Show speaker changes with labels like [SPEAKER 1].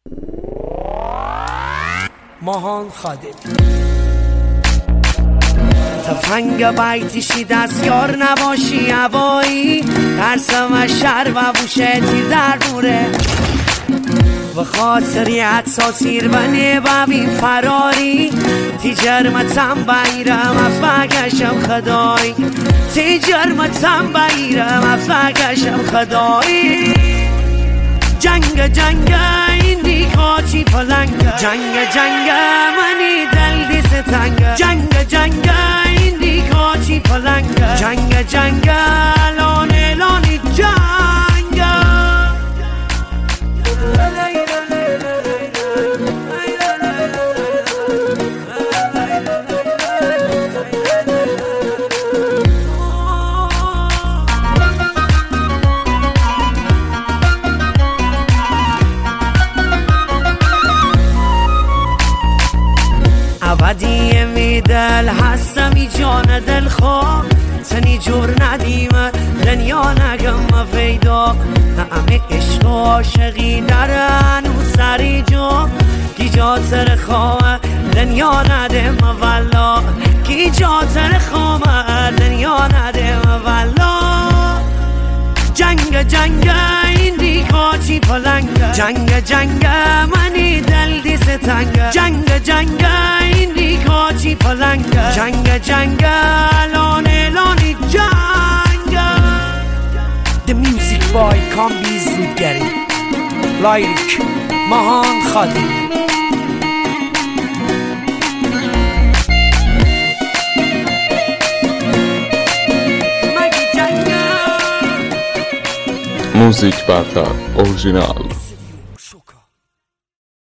[SPEAKER 1] ماهان خادمی تفنگ بیتیشی دست یار نباشی هوایی ترسم و شر و بوشه تیر در دوره و خاطری حدسا تیر بنه ببین فراری تی جرمتم بیرم افبگشم خدایی تی جرمتم بیرم افبگشم خدایی جنگ جنگ این دیکاچی پلنگ جنگ جنگ منی دل دیست تنگ جنگ جنگ این دیکاچی پلنگ جنگ جنگ لانی جنگ ابدی میدل هستمی جان دل خواه تنی جور ندیمه دنیا نگم پیدا همه عشق و عاشقی درن و سری جو کی جا تر خواه دنیا ندم والا کی جا تر خواه دنیا ندم والا جنگ جنگ این دیکاچی پلنگ جنگ جنگ منی دل دیست تنگ جنگ جنگ این دیکاچی پلنگ جنگ جنگ لانی جنگ. The music boy can't be easily getting lyric ماهان خادمی.
[SPEAKER 2] موزیک برتر اورجینال